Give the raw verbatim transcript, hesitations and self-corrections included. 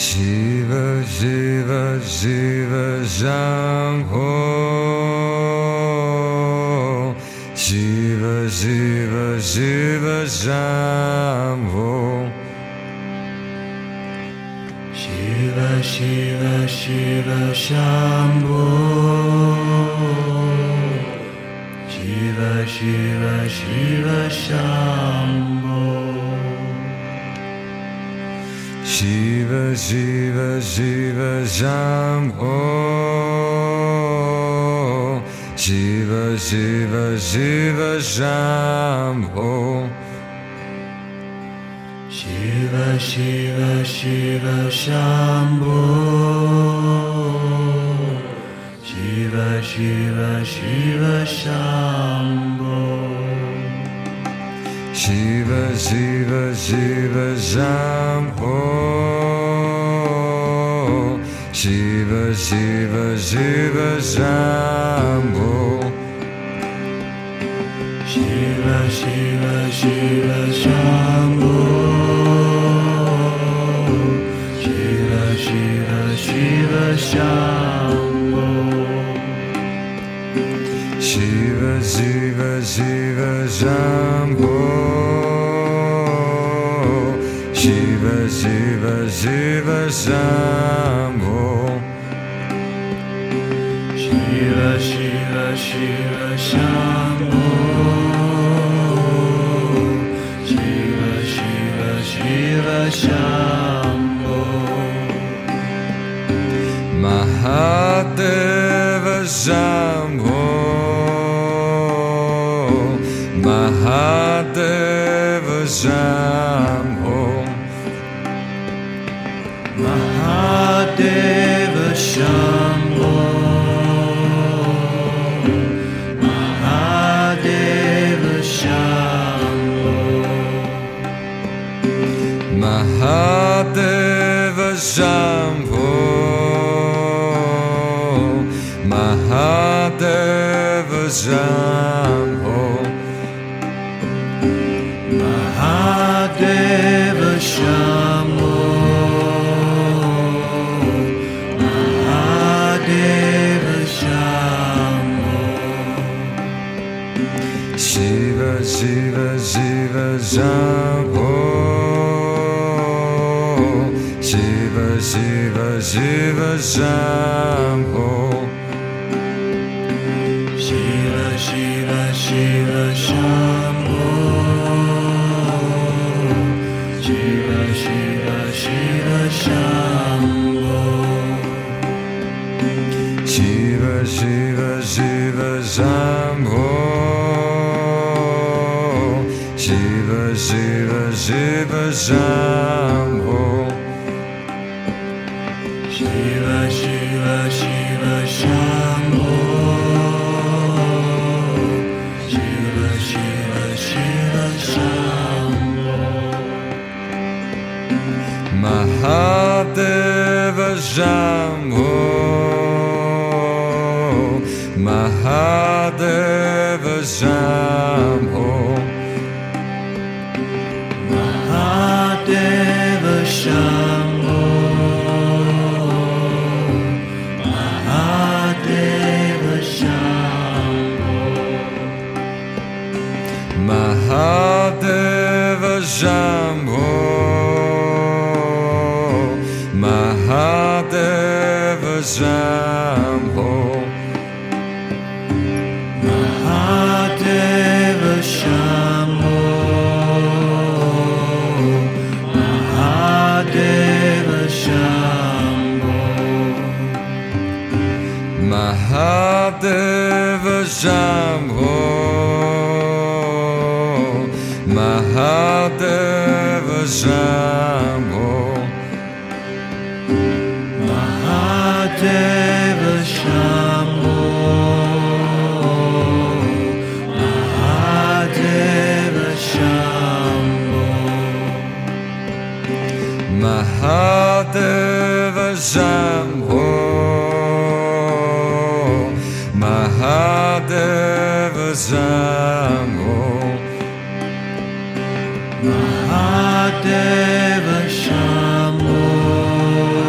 Shiva, Shiva, Shiva, Shambho. Shiva, Shiva, Shiva, Shambho. Shiva, Shiva, Shiva, Shambho. Shiva, Shiva, Shiva, Shambho. Shiva, Shiva, Shiva, Shambho. Shiva, Shiva, Shiva, Shambho. Shiva, Shiva, Shiva, Shambho. Shiva, Shiva, Shiva, Shambho. Shiva, Shiva, Shiva, Shambho. Shiva, Shiva, Shiva, Shambho. Shiva, Shiva, Shiva, Shambho. Shiva, Shiva, Shiva, Shambho. Shiva, Shiva, Shiva, Shambho. Shiva, Shiva, Shiva, Shambho. Shiva, Shiva, Shiva, Shambho. Shiva, Shiva, Shiva, Shambho. Mahadeva Shambho. Mahadeva Shambho. Mahadeva Shambho. Mahadeva Shambho. Mahadeva Shambho. Mahadeva Shambho. Mahadeva Shambho. Mahadeva Shambho. Shiva, Shiva, Shiva, Shambho. Shiva, Shiva, Shiva, Shambho. Shiva, Shiva, Shiva, Shambho. Shiva, Shiva, Shiva, Shambho. Shiva, Shiva, Shiva, Shambho. Shiva, Shiva, Shiva, Shambho. Shiva, Shiva, Shiva, Shambho. Shiva, Shiva, Shiva, Shambho. Mahadeva Shambho. Mahadeva Shambho. Mahadeva Shambho. Mahadeva Shambho. Mahadeva Shambho. Mahadeva Shambho. Mahadeva Shambho. Mahadeva Shambho. Mahadeva Shambho. Mahadeva Shambho. Mahadeva Shambho. Mahadeva Shambho. Mahadeva Shambho. Mahadeva Shambho. Mahadeva Shambho.